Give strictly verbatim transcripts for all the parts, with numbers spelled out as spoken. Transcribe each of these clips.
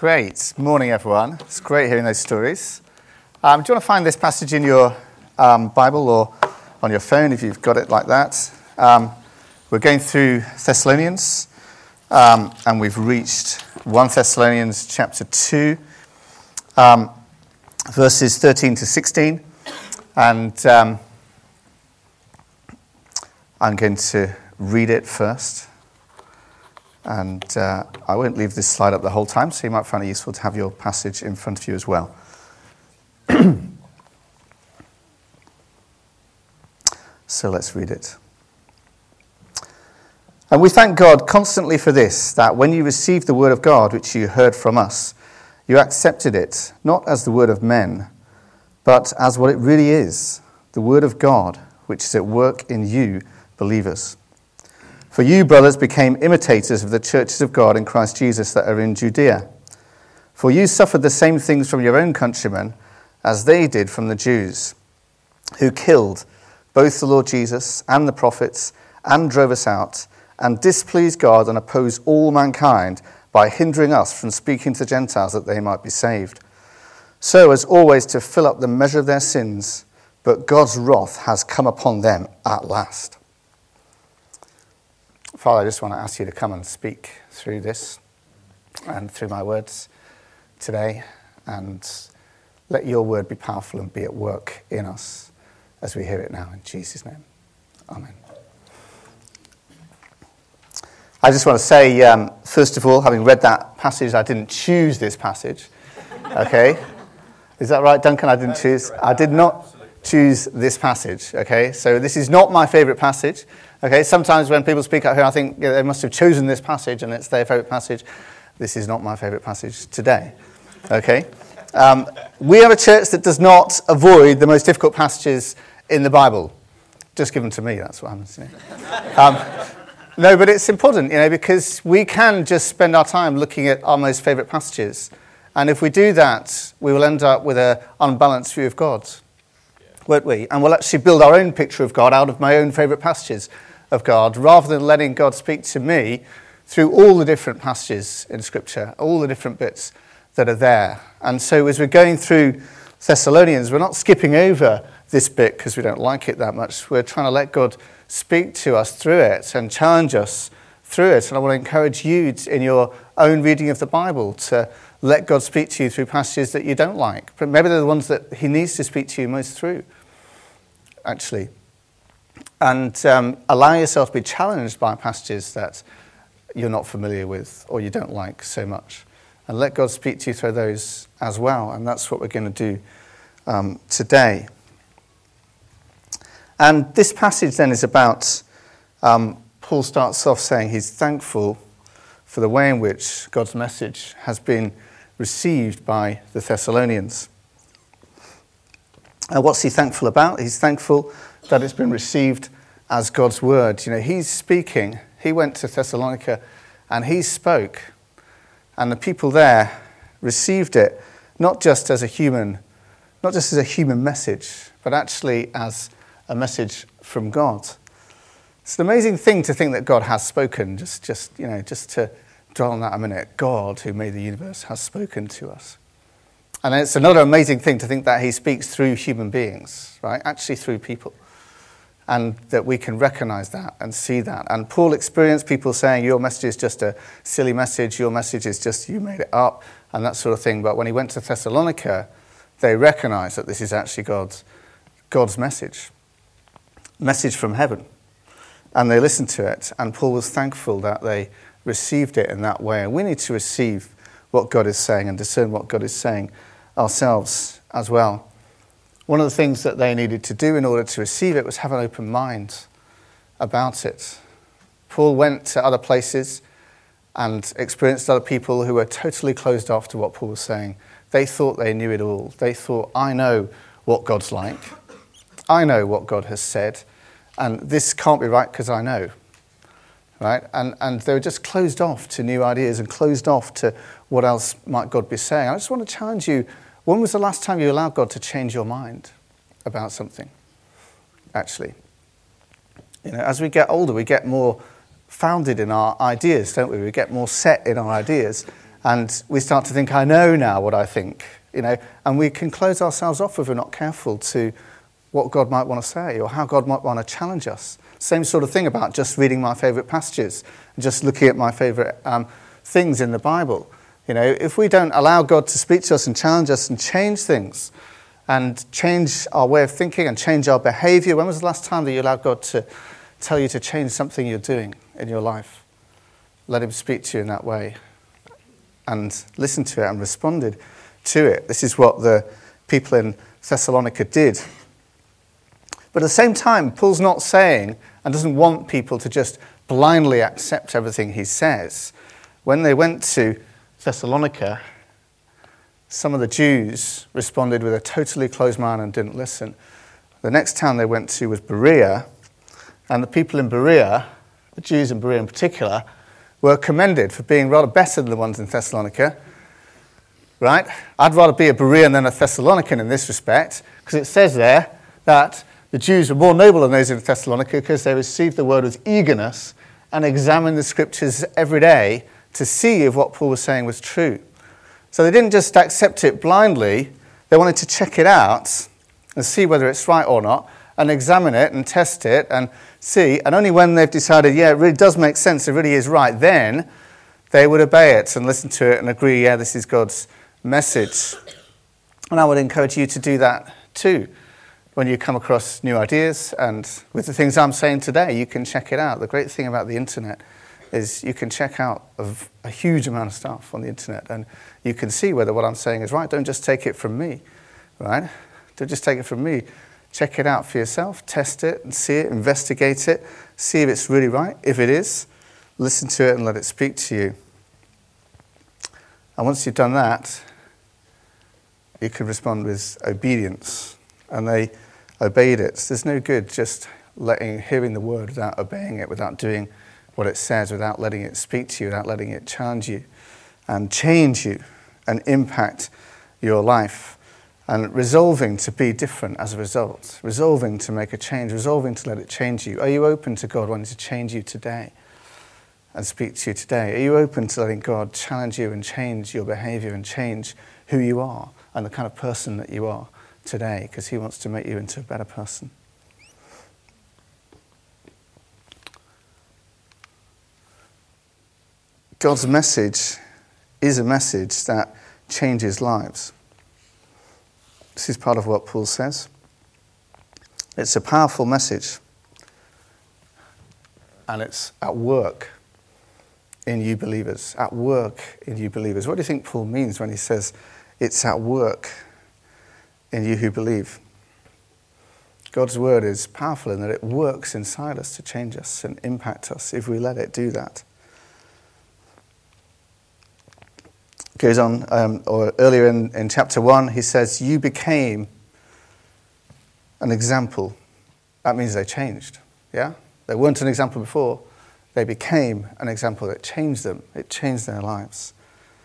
Great. Morning, everyone. It's great hearing those stories. Um, do you want to find this passage in your um, Bible or on your phone if you've got it like that? Um, we're going through Thessalonians, um, and we've reached First Thessalonians chapter two, um, verses thirteen to sixteen. And um, I'm going to read it first. And uh, I won't leave this slide up the whole time, so you might find it useful to have your passage in front of you as well. So let's read it. And we thank God constantly for this, that when you received the word of God, which you heard from us, you accepted it, not as the word of men, but as what it really is, the word of God, which is at work in you, believers. For you, brothers, became imitators of the churches of God in Christ Jesus that are in Judea. For you suffered the same things from your own countrymen as they did from the Jews, who killed both the Lord Jesus and the prophets and drove us out and displeased God and opposed all mankind by hindering us from speaking to the Gentiles that they might be saved. So as always to fill up the measure of their sins, but God's wrath has come upon them at last. Father, I just want to ask you to come and speak through this and through my words today, and let your word be powerful and be at work in us as we hear it now. In Jesus' name, amen. I just want to say, um, first of all, having read that passage, I didn't choose this passage, okay? Is that right, Duncan? I didn't choose. I did not choose this passage, okay? So this is not my favourite passage. Okay, sometimes when people speak out here, I think yeah, they must have chosen this passage and it's their favourite passage. This is not my favourite passage today. Okay, um, we have a church that does not avoid the most difficult passages in the Bible. Just given to me, that's what happens. Um, no, but it's important, you know, because we can just spend our time looking at our most favourite passages, and if we do that, we will end up with an unbalanced view of God, won't we? And we'll actually build our own picture of God out of my own favourite passages of God, rather than letting God speak to me through all the different passages in Scripture, all the different bits that are there. And so as we're going through Thessalonians, we're not skipping over this bit because we don't like it that much. We're trying to let God speak to us through it and challenge us through it. And I want to encourage you to, in your own reading of the Bible, to let God speak to you through passages that you don't like. But maybe they're the ones that he needs to speak to you most through, actually. And um, allow yourself to be challenged by passages that you're not familiar with or you don't like so much. And let God speak to you through those as well. And that's what we're going to do um, today. And this passage then is about, um, Paul starts off saying he's thankful for the way in which God's message has been received by the Thessalonians. And what's he thankful about? He's thankful that it's been received as God's word. You know, he's speaking. He went to Thessalonica and he spoke. And the people there received it, not just as a human, not just as a human message, but actually as a message from God. It's an amazing thing to think that God has spoken. Just, just you know, just to dwell on that a minute. God, who made the universe, has spoken to us. And it's another amazing thing to think that he speaks through human beings, right? Actually through people. And that we can recognize that and see that. And Paul experienced people saying, your message is just a silly message, your message is just, you made it up, and that sort of thing. But when he went to Thessalonica, they recognized that this is actually God's, God's message. Message from heaven. And they listened to it. And Paul was thankful that they received it in that way. And we need to receive what God is saying and discern what God is saying ourselves as well. One of the things that they needed to do in order to receive it was have an open mind about it. Paul went to other places and experienced other people who were totally closed off to what Paul was saying. They thought they knew it all. They thought, I know what God's like. I know what God has said. And this can't be right because I know. Right? And, and they were just closed off to new ideas and closed off to what else might God be saying. I just want to challenge you. When was the last time you allowed God to change your mind about something, actually? You know, as we get older, we get more founded in our ideas, don't we? We get more set in our ideas. And we start to think, I know now what I think, you know, and we can close ourselves off if we're not careful to what God might want to say or how God might want to challenge us. Same sort of thing about just reading my favourite passages, just looking at my favourite um, things in the Bible. You know, if we don't allow God to speak to us and challenge us and change things and change our way of thinking and change our behaviour, when was the last time that you allowed God to tell you to change something you're doing in your life? Let him speak to you in that way and listen to it and responded to it. This is what the people in Thessalonica did. But at the same time, Paul's not saying and doesn't want people to just blindly accept everything he says. When they went to Thessalonica, some of the Jews responded with a totally closed mind and didn't listen. The next town they went to was Berea, and the people in Berea, the Jews in Berea in particular, were commended for being rather better than the ones in Thessalonica. Right? I'd rather be a Berean than a Thessalonican in this respect, because it says there that the Jews were more noble than those in Thessalonica because they received the word with eagerness and examined the scriptures every day to see if what Paul was saying was true. So they didn't just accept it blindly, they wanted to check it out and see whether it's right or not, and examine it and test it and see. And only when they've decided, yeah, it really does make sense, it really is right, then they would obey it and listen to it and agree, yeah, this is God's message. And I would encourage you to do that too. When you come across new ideas, and with the things I'm saying today, you can check it out. The great thing about the internet is you can check out a, a huge amount of stuff on the internet, and you can see whether what I'm saying is right. Don't just take it from me, right? Don't just take it from me. Check it out for yourself, test it and see it, investigate it, see if it's really right. If it is, listen to it and let it speak to you. And once you've done that, you can respond with obedience. And they obeyed it. So there's no good just letting, hearing the word without obeying it, without doing what it says, without letting it speak to you, without letting it challenge you and change you and impact your life, and resolving to be different as a result, resolving to make a change, resolving to let it change you. Are you open to God wanting to change you today and speak to you today? Are you open to letting God challenge you and change your behavior and change who you are and the kind of person that you are today, because he wants to make you into a better person? God's message is a message that changes lives. This is part of what Paul says. It's a powerful message, and it's at work in you believers. At work in you believers. What do you think Paul means when he says it's at work in you who believe? God's word is powerful in that it works inside us to change us and impact us if we let it do that. It goes on, um, or earlier in, in chapter one, he says, you became an example. That means they changed, yeah? They weren't an example before. They became an example that changed them. It changed their lives.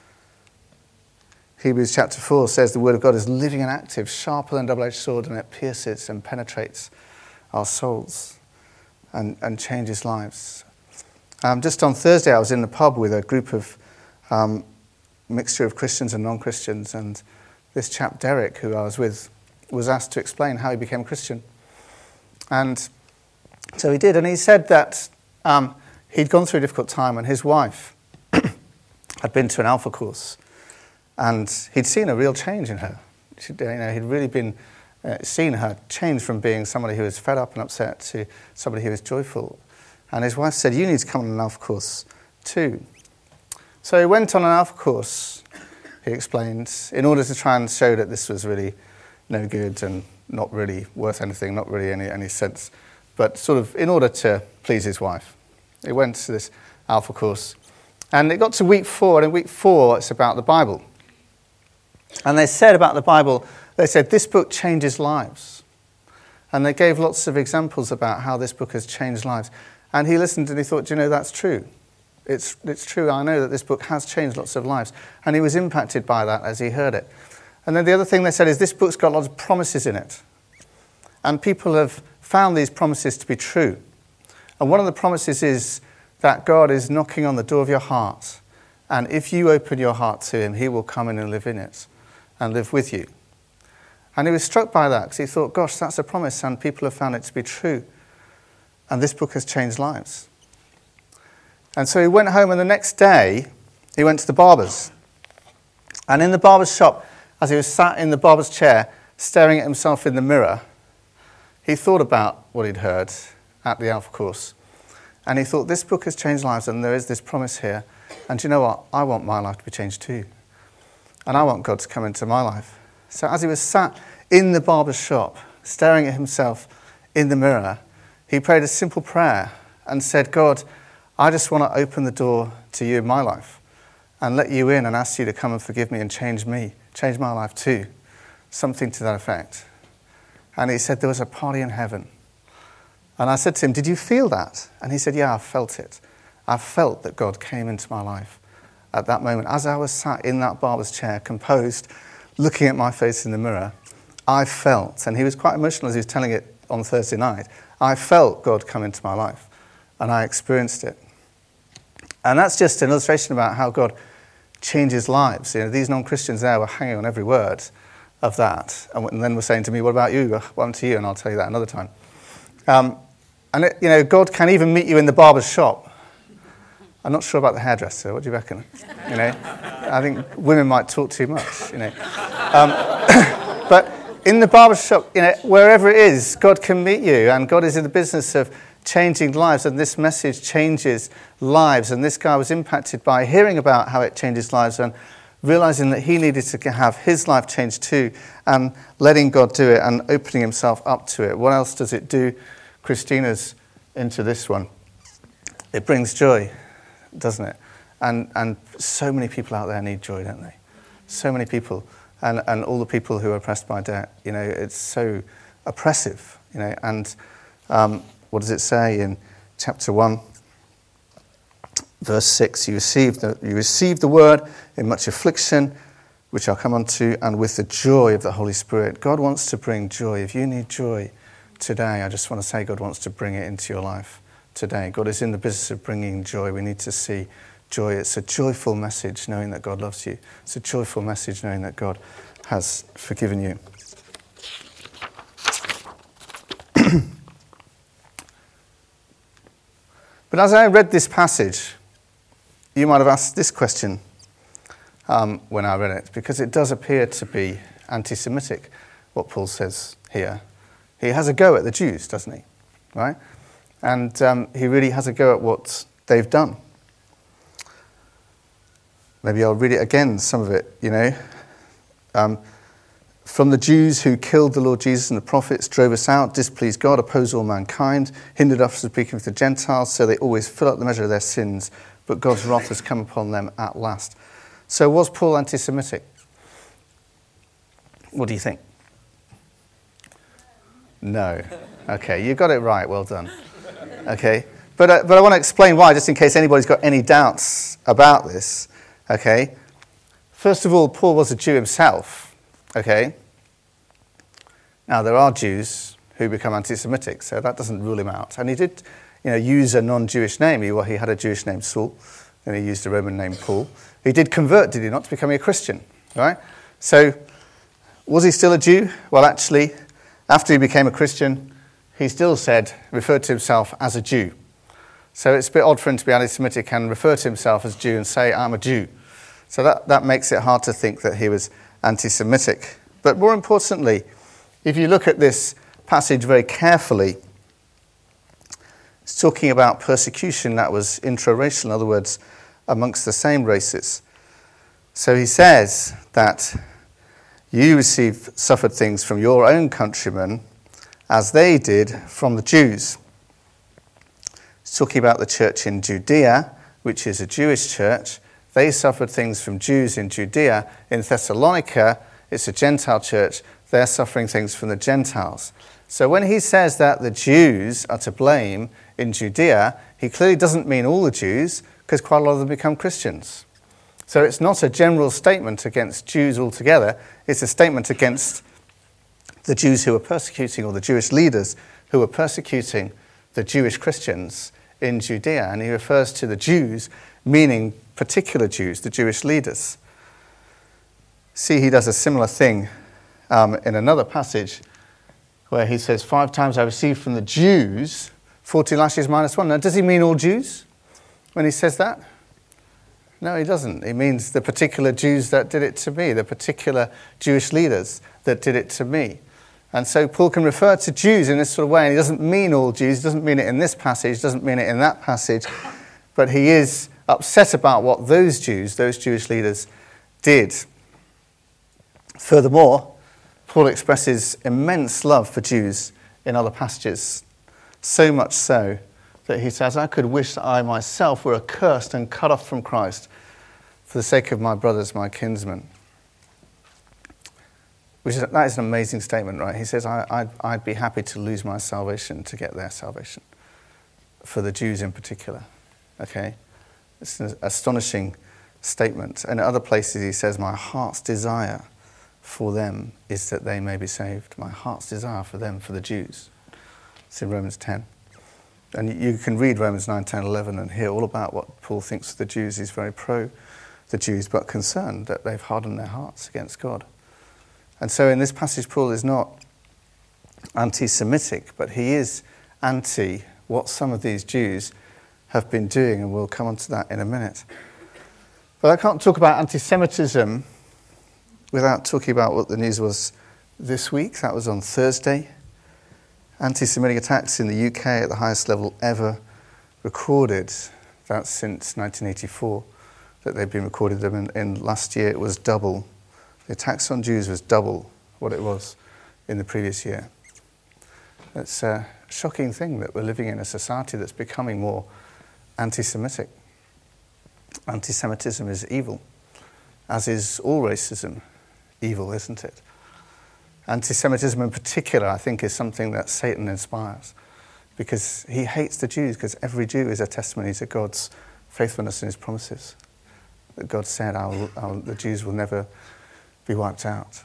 Hebrews chapter four says the word of God is living and active, sharper than a double-edged sword, and it pierces and penetrates our souls and, and changes lives. Um, just on Thursday, I was in the pub with a group of um, mixture of Christians and non-Christians, and this chap, Derek, who I was with, was asked to explain how he became a Christian. And so he did, and he said that um, he'd gone through a difficult time, and his wife had been to an Alpha course, and he'd seen a real change in her. She'd, you know, he'd really been uh, seen her change from being somebody who was fed up and upset to somebody who was joyful. And his wife said, you need to come on an Alpha course too. So he went on an Alpha course, he explained, in order to try and show that this was really no good and not really worth anything, not really any, any sense, but sort of in order to please his wife. He went to this Alpha course, and it got to week four, and in week four it's about the Bible. And they said about the Bible, they said, this book changes lives. And they gave lots of examples about how this book has changed lives. And he listened and he thought, do you know, that's true. It's, it's true, I know that this book has changed lots of lives. And he was impacted by that as he heard it. And then the other thing they said is this book's got lots of promises in it. And people have found these promises to be true. And one of the promises is that God is knocking on the door of your heart And if you open your heart to him, he will come in and live in it and live with you. And he was struck by that because he thought, gosh, that's a promise and people have found it to be true. And this book has changed lives. And so he went home, and the next day he went to the barber's. And in the barber's shop, as he was sat in the barber's chair, staring at himself in the mirror, he thought about what he'd heard at the Alpha Course. And he thought, this book has changed lives, and there is this promise here. And do you know what? I want my life to be changed too. And I want God to come into my life. So as he was sat in the barber's shop, staring at himself in the mirror, he prayed a simple prayer and said, God, I just want to open the door to you in my life and let you in and ask you to come and forgive me and change me, change my life too. Something to that effect. And he said there was a party in heaven. And I said to him, did you feel that? And he said, yeah, I felt it. I felt that God came into my life at that moment. As I was sat in that barber's chair, composed, looking at my face in the mirror, I felt, and he was quite emotional as he was telling it on Thursday night, I felt God come into my life, and I experienced it. And that's just an illustration about how God changes lives. You know, these non-Christians there were hanging on every word of that, and then were saying to me, what about you? What happened to you? And I'll tell you that another time. Um, and, it, you know, God can even meet you in the barber's shop. I'm not sure about the hairdresser. What do you reckon? You know, I think women might talk too much, you know. Um, but in the barber's shop, you know, wherever it is, God can meet you, and God is in the business of changing lives, and this message changes lives. And this guy was impacted by hearing about how it changes lives and realizing that he needed to have his life changed too, and letting God do it and opening himself up to it. What else does it do? Christina's into this one. It brings joy, doesn't it? And and so many people out there need joy, don't they? So many people, and and all the people who are oppressed by debt. You know, it's so oppressive. You know, and um, what does it say in chapter one, verse six? You received the you received the word in much affliction, which I'll come on to, and with the joy of the Holy Spirit. God wants to bring joy. If you need joy today, I just want to say God wants to bring it into your life today. God is in the business of bringing joy. We need to see joy. It's a joyful message knowing that God loves you. It's a joyful message knowing that God has forgiven you. But as I read this passage, you might have asked this question um, when I read it, because it does appear to be anti-Semitic, what Paul says here. He has a go at the Jews, doesn't he? Right? And um, he really has a go at what they've done. Maybe I'll read it again, some of it, you know. Um, From the Jews who killed the Lord Jesus and the prophets, drove us out, displeased God, opposed all mankind, hindered us from speaking with the Gentiles, so they always fill up the measure of their sins, but God's wrath has come upon them at last. So was Paul anti-Semitic? What do you think? No. Okay, you got it right, well done. Okay, but, uh, but I want to explain why, just in case anybody's got any doubts about this. Okay, first of all, Paul was a Jew himself. Okay, now there are Jews who become anti-Semitic, so that doesn't rule him out. And he did, you know, use a non-Jewish name. He, well, he had a Jewish name, Saul, then he used a Roman name, Paul. He did convert, did he not, to becoming a Christian, right? So, was he still a Jew? Well, actually, after he became a Christian, he still said, referred to himself as a Jew. So it's a bit odd for him to be anti-Semitic and refer to himself as Jew and say, I'm a Jew. So that, that makes it hard to think that he was anti-Semitic. But more importantly, if you look at this passage very carefully, it's talking about persecution that was intraracial, in other words, amongst the same races. So he says that you received, suffered things from your own countrymen as they did from the Jews. It's talking about the church in Judea, which is a Jewish church. They suffered things from Jews in Judea. In Thessalonica, it's a Gentile church. They're suffering things from the Gentiles. So when he says that the Jews are to blame in Judea, he clearly doesn't mean all the Jews, because quite a lot of them become Christians. So it's not a general statement against Jews altogether. It's a statement against the Jews who are persecuting, or the Jewish leaders who are persecuting the Jewish Christians in Judea. And he refers to the Jews meaning particular Jews, the Jewish leaders. See, he does a similar thing um, in another passage where he says, five times I received from the Jews forty lashes minus one. Now, does he mean all Jews when he says that? No, he doesn't. He means the particular Jews that did it to me, the particular Jewish leaders that did it to me. And so Paul can refer to Jews in this sort of way, and he doesn't mean all Jews, he doesn't mean it in this passage, doesn't mean it in that passage, but he is upset about what those Jews, those Jewish leaders, did. Furthermore, Paul expresses immense love for Jews in other passages, so much so that he says, I could wish that I myself were accursed and cut off from Christ for the sake of my brothers, my kinsmen. Which is, that is an amazing statement, right? He says, I, I'd, I'd be happy to lose my salvation to get their salvation, for the Jews in particular. Okay? It's an astonishing statement. And in other places he says, my heart's desire for them is that they may be saved. My heart's desire for them, for the Jews. It's in Romans ten. And you can read Romans nine, ten, eleven and hear all about what Paul thinks of the Jews. He's very pro the Jews, but concerned that they've hardened their hearts against God. And so in this passage, Paul is not anti-Semitic, but he is anti what some of these Jews have been doing, and we'll come on to that in a minute. But I can't talk about anti-Semitism without talking about what the news was this week. That was on Thursday. Anti-Semitic attacks in the U K at the highest level ever recorded. That's since nineteen eighty-four that they've been recorded. And in last year it was double. The attacks on Jews was double what it was in the previous year. It's a shocking thing that we're living in a society that's becoming more anti-Semitic. Anti-Semitism is evil, as is all racism evil, isn't it? Anti-Semitism in particular, I think, is something that Satan inspires, because he hates the Jews, because every Jew is a testimony to God's faithfulness and his promises. That God said, I'll, I'll, the Jews will never be wiped out.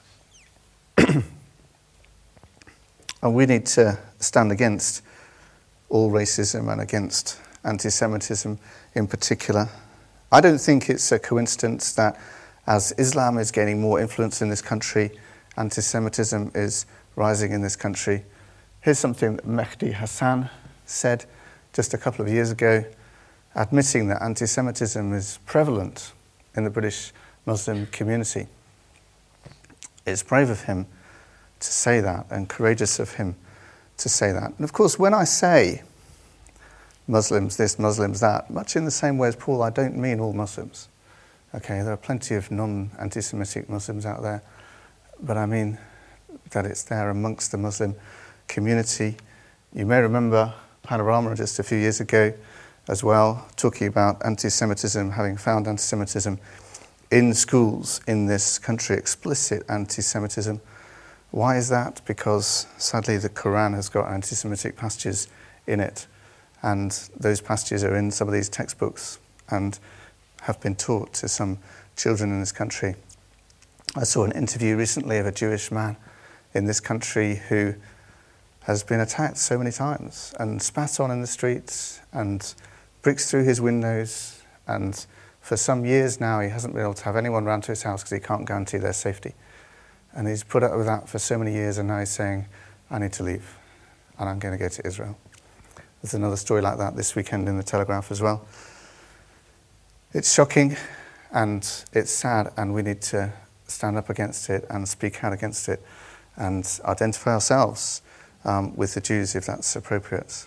And we need to stand against all racism and against anti-Semitism in particular. I don't think it's a coincidence that as Islam is gaining more influence in this country, anti-Semitism is rising in this country. Here's something that Mehdi Hassan said just a couple of years ago, admitting that anti-Semitism is prevalent in the British Muslim community. It's brave of him to say that, and courageous of him to say that. And of course, when I say Muslims this, Muslims that, much in the same way as Paul, I don't mean all Muslims. Okay, there are plenty of non-anti-Semitic Muslims out there, but I mean that it's there amongst the Muslim community. You may remember Panorama just a few years ago as well, talking about anti-Semitism, having found anti-Semitism in schools in this country, explicit anti-Semitism. Why is that? Because sadly the Quran has got anti-Semitic passages in it, and those passages are in some of these textbooks and have been taught to some children in this country. I saw an interview recently of a Jewish man in this country who has been attacked so many times and spat on in the streets and bricks through his windows, and for some years now he hasn't been able to have anyone round to his house because he can't guarantee their safety. And he's put up with that for so many years, and now he's saying, I need to leave and I'm going to go to Israel. There's another story like that this weekend in the Telegraph as well. It's shocking and it's sad, and we need to stand up against it and speak out against it and identify ourselves um, with the Jews if that's appropriate.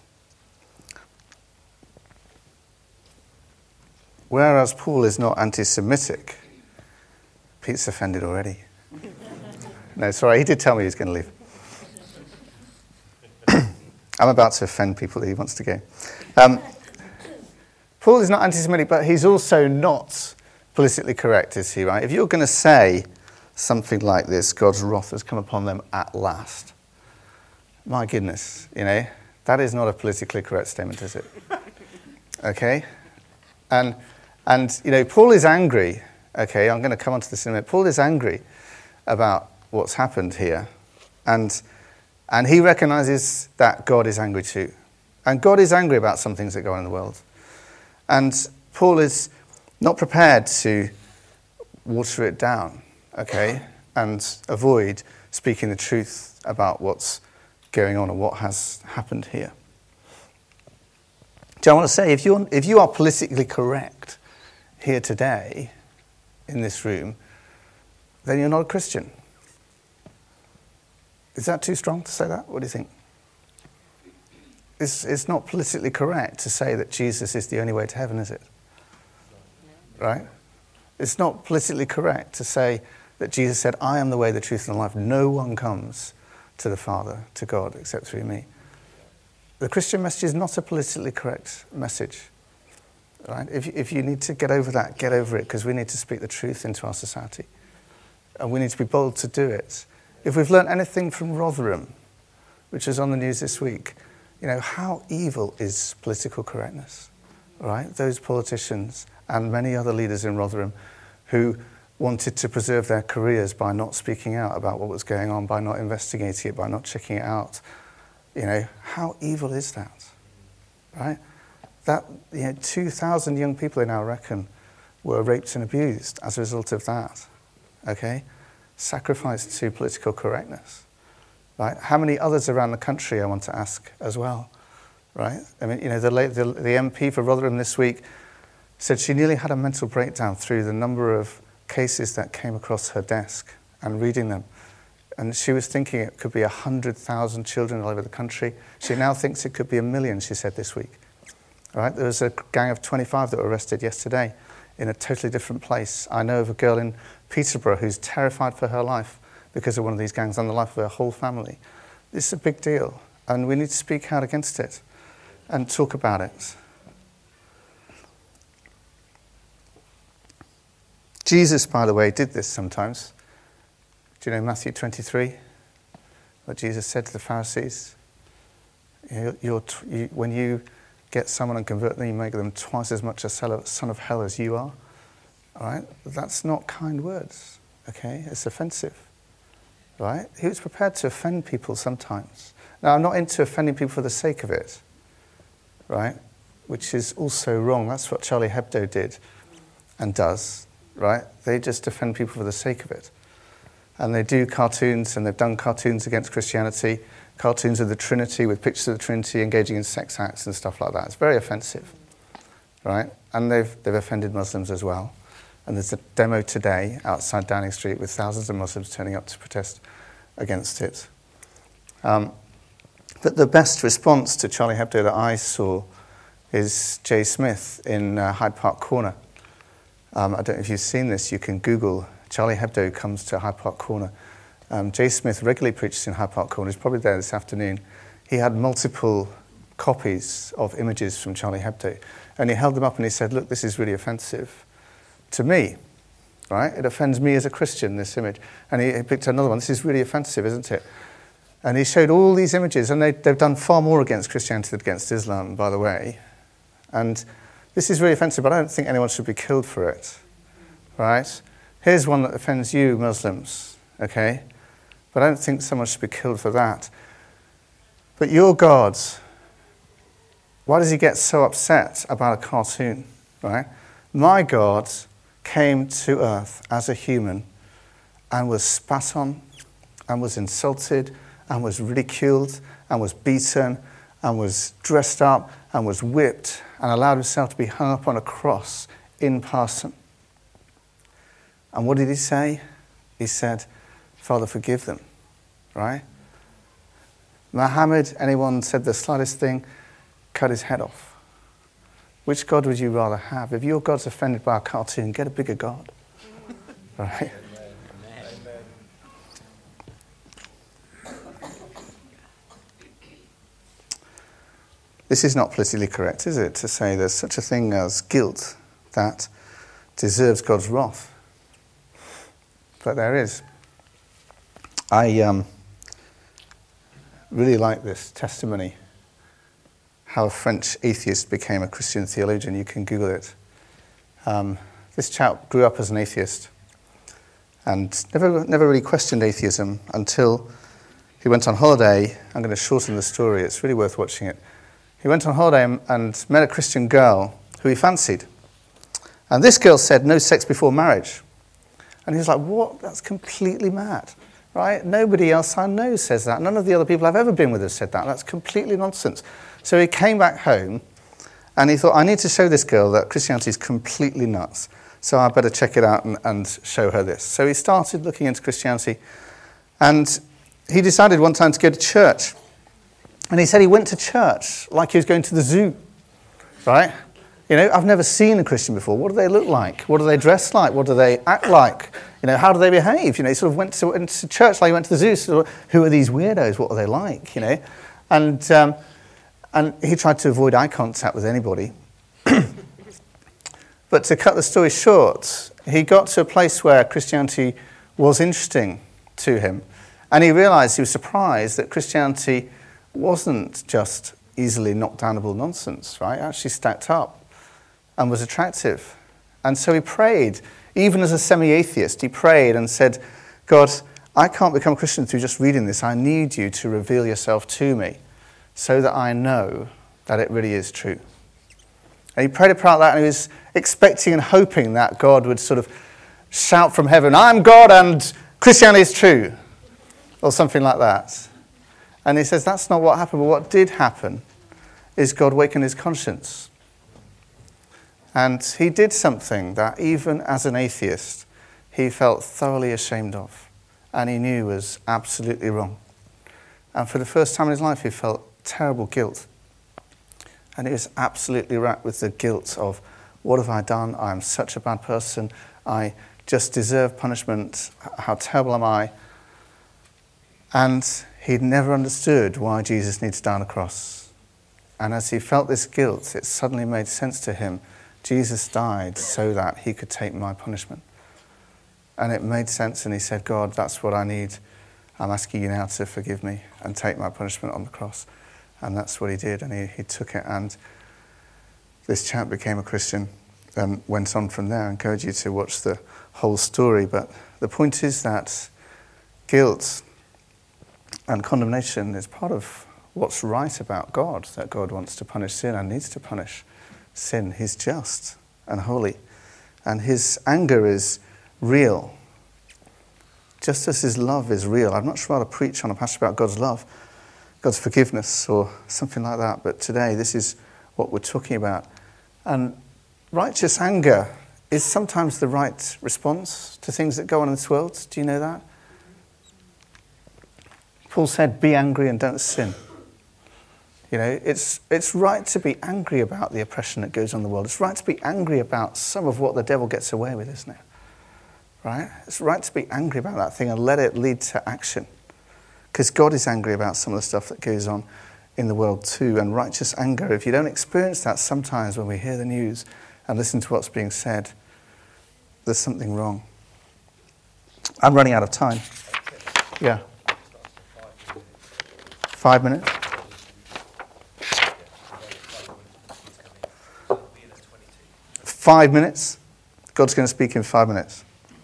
Whereas Paul is not anti-Semitic, Pete's offended already. No, sorry, he did tell me he was going to leave. I'm about to offend people that he wants to go. Um, Paul is not anti-Semitic, but he's also not politically correct, is he, right? If you're going to say something like this, God's wrath has come upon them at last, my goodness, you know, that is not a politically correct statement, is it? Okay? And, and you know, Paul is angry, okay, I'm going to come on to this in a minute. Paul is angry about what's happened here, and and he recognizes that God is angry too. And God is angry about some things that go on in the world. And Paul is not prepared to water it down, okay, and avoid speaking the truth about what's going on and what has happened here. So I want to say, if you're, if you are politically correct here today, in this room, then you're not a Christian. Is that too strong to say that? What do you think? It's, it's not politically correct to say that Jesus is the only way to heaven, is it? Right? It's not politically correct to say that Jesus said, I am the way, the truth, and the life. No one comes to the Father, to God, except through me. The Christian message is not a politically correct message. Right? If, if you need to get over that, get over it, because we need to speak the truth into our society. And we need to be bold to do it. If we've learned anything from Rotherham, which is on the news this week, you know, how evil is political correctness, right? Those politicians and many other leaders in Rotherham who wanted to preserve their careers by not speaking out about what was going on, by not investigating it, by not checking it out. You know, how evil is that, right? That, you know, two thousand young people, they now reckon, were raped and abused as a result of that, okay? Sacrificed to political correctness, right? How many others around the country, I want to ask as well, right? I mean, you know, the, the, the M P for Rotherham this week said she nearly had a mental breakdown through the number of cases that came across her desk and reading them. And she was thinking it could be one hundred thousand children all over the country. She now thinks it could be a million, she said this week. All right? There was a gang of twenty-five that were arrested yesterday in a totally different place. I know of a girl in Peterborough who's terrified for her life because of one of these gangs and the life of her whole family. This is a big deal, and we need to speak out against it and talk about it. Jesus, by the way, did this sometimes. Do you know Matthew twenty-three? What Jesus said to the Pharisees? You're, you're, you, when you get someone and convert them, you make them twice as much a son of hell as you are. All right? That's not kind words, okay? It's offensive, right? He was prepared to offend people sometimes. Now, I'm not into offending people for the sake of it, right? Which is also wrong. That's what Charlie Hebdo did and does, right? They just offend people for the sake of it. And they do cartoons, and they've done cartoons against Christianity, cartoons of the Trinity with pictures of the Trinity engaging in sex acts and stuff like that. It's very offensive, right? And they've they've offended Muslims as well. And there's a demo today outside Downing Street with thousands of Muslims turning up to protest against it. Um, but the best response to Charlie Hebdo that I saw is Jay Smith in uh, Hyde Park Corner. Um, I don't know if you've seen this. You can Google Charlie Hebdo comes to Hyde Park Corner. Um, Jay Smith regularly preaches in Hyde Park Corner. He's probably there this afternoon. He had multiple copies of images from Charlie Hebdo, and he held them up and he said, look, this is really offensive to me, right? It offends me as a Christian, this image. And he, he picked another one. This is really offensive, isn't it? And he showed all these images, and they, they've done far more against Christianity than against Islam, by the way. And this is really offensive, but I don't think anyone should be killed for it, right? Here's one that offends you, Muslims, okay? But I don't think someone should be killed for that. But your God, why does he get so upset about a cartoon, right? My God came to earth as a human and was spat on and was insulted and was ridiculed and was beaten and was dressed up and was whipped and allowed himself to be hung up on a cross in person. And what did he say? He said, Father, forgive them, right? Muhammad, anyone said the slightest thing, cut his head off. Which God would you rather have? If your God's offended by a cartoon, get a bigger God, right? This is not politically correct, is it, to say there's such a thing as guilt that deserves God's wrath? But there is. I um, really like this testimony, how a French atheist became a Christian theologian. You can Google it. Um, this chap grew up as an atheist and never, never really questioned atheism until he went on holiday. I'm going to shorten the story. It's really worth watching it. He went on holiday and met a Christian girl who he fancied. And this girl said, no sex before marriage. And he was like, what? That's completely mad, right? Nobody else I know says that. None of the other people I've ever been with have said that. That's completely nonsense. So he came back home, and he thought, I need to show this girl that Christianity is completely nuts. So I better check it out and, and show her this. So he started looking into Christianity, and he decided one time to go to church. And he said he went to church like he was going to the zoo, right? You know, I've never seen a Christian before. What do they look like? What do they dress like? What do they act like? You know, how do they behave? You know, he sort of went to, went to church like he went to the zoo. Sort of, who are these weirdos? What are they like? You know, and um, and he tried to avoid eye contact with anybody. But to cut the story short, he got to a place where Christianity was interesting to him, and he realised, he was surprised that Christianity wasn't just easily knockdownable nonsense, right? It actually stacked up and was attractive. And so he prayed, even as a semi-atheist, he prayed and said, God, I can't become a Christian through just reading this. I need you to reveal yourself to me so that I know that it really is true. And he prayed about that, and he was expecting and hoping that God would sort of shout from heaven, I'm God and Christianity is true, or something like that. And he says that's not what happened, but what did happen is God wakened his conscience. And he did something that even as an atheist, he felt thoroughly ashamed of, and he knew was absolutely wrong. And for the first time in his life, he felt terrible guilt. And he was absolutely racked with the guilt of, what have I done? I'm such a bad person. I just deserve punishment. How terrible am I? And he'd never understood why Jesus needed to die on a cross. And as he felt this guilt, it suddenly made sense to him. Jesus died so that he could take my punishment. And it made sense, and he said, God, that's what I need. I'm asking you now to forgive me and take my punishment on the cross. And that's what he did, and he, he took it, and this chap became a Christian and went on from there. I encourage you to watch the whole story. But the point is that guilt and condemnation is part of what's right about God, that God wants to punish sin and needs to punish sin. He's just and holy, and his anger is real, just as his love is real. I'd much rather preach on a passage about God's love, God's forgiveness, or something like that, but today this is what we're talking about. And righteous anger is sometimes the right response to things that go on in this world. Do you know that? Paul said, be angry and don't sin. You know, it's it's right to be angry about the oppression that goes on in the world. It's right to be angry about some of what the devil gets away with, isn't it? Right? It's right to be angry about that thing and let it lead to action. Because God is angry about some of the stuff that goes on in the world too. And righteous anger, if you don't experience that sometimes when we hear the news and listen to what's being said, there's something wrong. I'm running out of time. Yeah. Five minutes? Five minutes? God's going to speak in five minutes.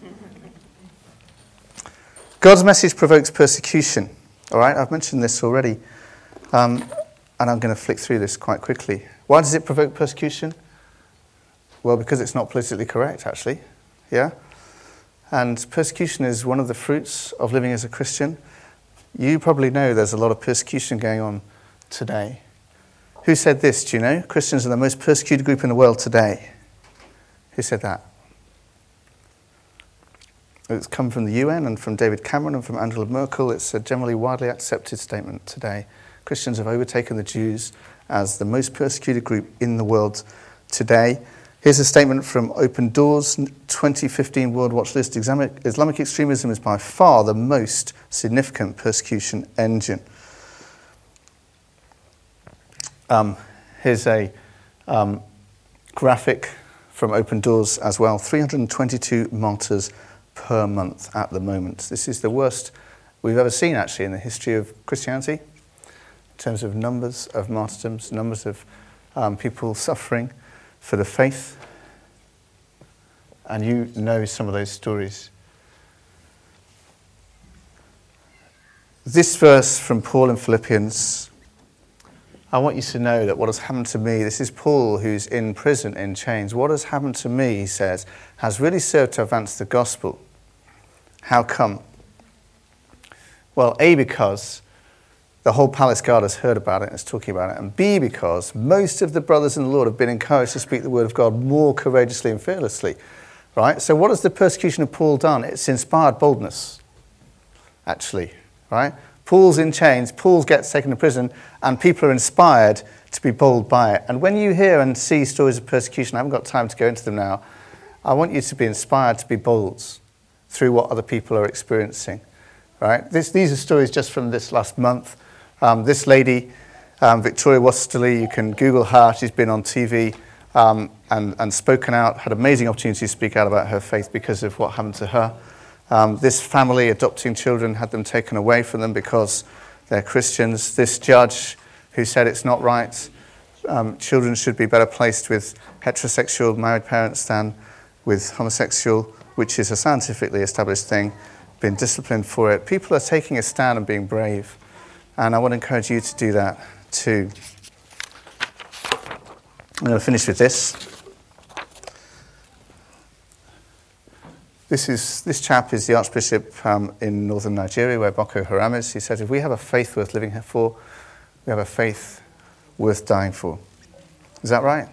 God's message provokes persecution. All right, I've mentioned this already, um, and I'm going to flick through this quite quickly. Why does it provoke persecution? Well, because it's not politically correct, actually. Yeah? And persecution is one of the fruits of living as a Christian. You probably know there's a lot of persecution going on today. Who said this, do you know? Christians are the most persecuted group in the world today. Who said that? It's come from the U N and from David Cameron and from Angela Merkel. It's a generally widely accepted statement today. Christians have overtaken the Jews as the most persecuted group in the world today. Here's a statement from Open Doors, twenty fifteen World Watch List. Islamic, Islamic extremism is by far the most significant persecution engine. Um, here's a um, graphic from Open Doors as well. three hundred twenty-two martyrs per month at the moment. This is the worst we've ever seen, actually, in the history of Christianity, in terms of numbers of martyrdoms, numbers of um, people suffering for the faith. And you know some of those stories. This verse from Paul in Philippians, I want you to know that what has happened to me, this is Paul who's in prison in chains. What has happened to me, he says, has really served to advance the gospel. How come? Well, A, because the whole palace guard has heard about it and is talking about it, and B, because most of the brothers in the Lord have been encouraged to speak the word of God more courageously and fearlessly, right? So what has the persecution of Paul done? It's inspired boldness, actually, right? Paul's in chains, Paul gets taken to prison, and people are inspired to be bold by it. And when you hear and see stories of persecution, I haven't got time to go into them now, I want you to be inspired to be bold through what other people are experiencing, right? This, these are stories just from this last month. Um, this lady, um, Victoria Westerly, you can Google her, she's been on T V um, and, and spoken out, had amazing opportunity to speak out about her faith because of what happened to her. Um, this family adopting children had them taken away from them because they're Christians. This judge who said it's not right, um, children should be better placed with heterosexual married parents than with homosexual, which is a scientifically established thing, been disciplined for it. People are taking a stand and being brave. And I want to encourage you to do that too. I'm going to finish with this. This is this chap is the Archbishop um, in northern Nigeria, where Boko Haram is. He said, if we have a faith worth living for, we have a faith worth dying for. Is that right?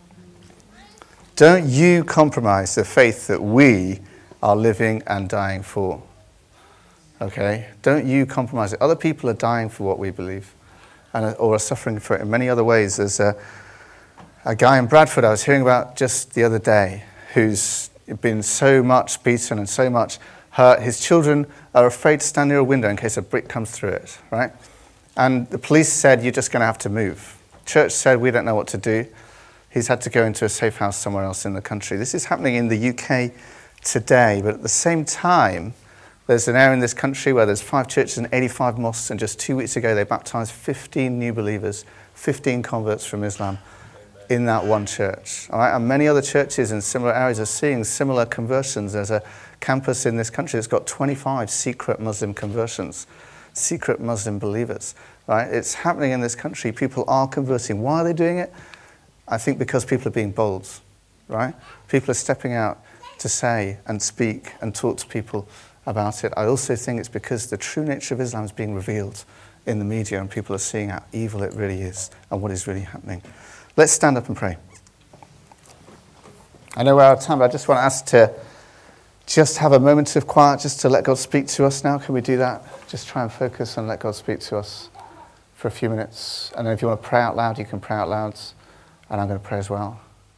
Don't you compromise the faith that we are living and dying for. Okay? Don't you compromise it. Other people are dying for what we believe, and or are suffering for it in many other ways. There's a, a guy in Bradford I was hearing about just the other day who's been so much beaten and so much hurt. His children are afraid to stand near a window in case a brick comes through it, right? And the police said, you're just going to have to move. Church said, we don't know what to do. He's had to go into a safe house somewhere else in the country. This is happening in the U K today, but at the same time, there's an area in this country where there's five churches and eighty-five mosques, and just two weeks ago they baptized fifteen new believers, fifteen converts from Islam in that one church. All right? And many other churches in similar areas are seeing similar conversions. There's a campus in this country that's got twenty-five secret Muslim conversions, secret Muslim believers. Right? It's happening in this country. People are converting. Why are they doing it? I think because people are being bold, right? People are stepping out to say and speak and talk to people about it. I also think it's because the true nature of Islam is being revealed in the media and people are seeing how evil it really is and what is really happening. Let's stand up and pray. I know we're out of time, but I just want to ask to just have a moment of quiet, just to let God speak to us now. Can we do that? Just try and focus and let God speak to us for a few minutes. And then if you want to pray out loud, you can pray out loud. And I'm going to pray as well.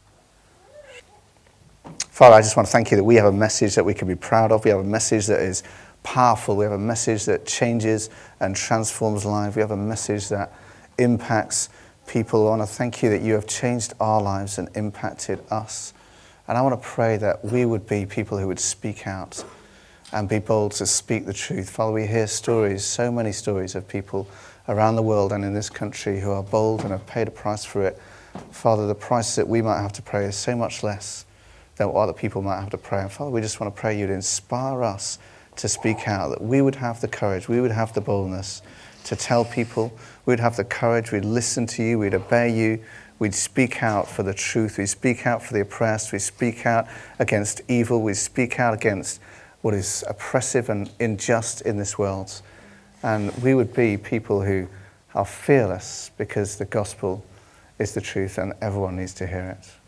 Father, I just want to thank you that we have a message that we can be proud of. We have a message that is powerful. We have a message that changes and transforms lives. We have a message that impacts people. I want to thank you that you have changed our lives and impacted us. And I want to pray that we would be people who would speak out and be bold to speak the truth. Father, we hear stories, so many stories of people around the world and in this country who are bold and have paid a price for it. Father, the price that we might have to pay is so much less than what other people might have to pray. And Father, we just want to pray you'd inspire us to speak out, that we would have the courage, we would have the boldness to tell people, we'd have the courage, we'd listen to you, we'd obey you, we'd speak out for the truth, we'd speak out for the oppressed, we'd speak out against evil, we'd speak out against what is oppressive and unjust in this world. And we would be people who are fearless because the gospel is the truth and everyone needs to hear it.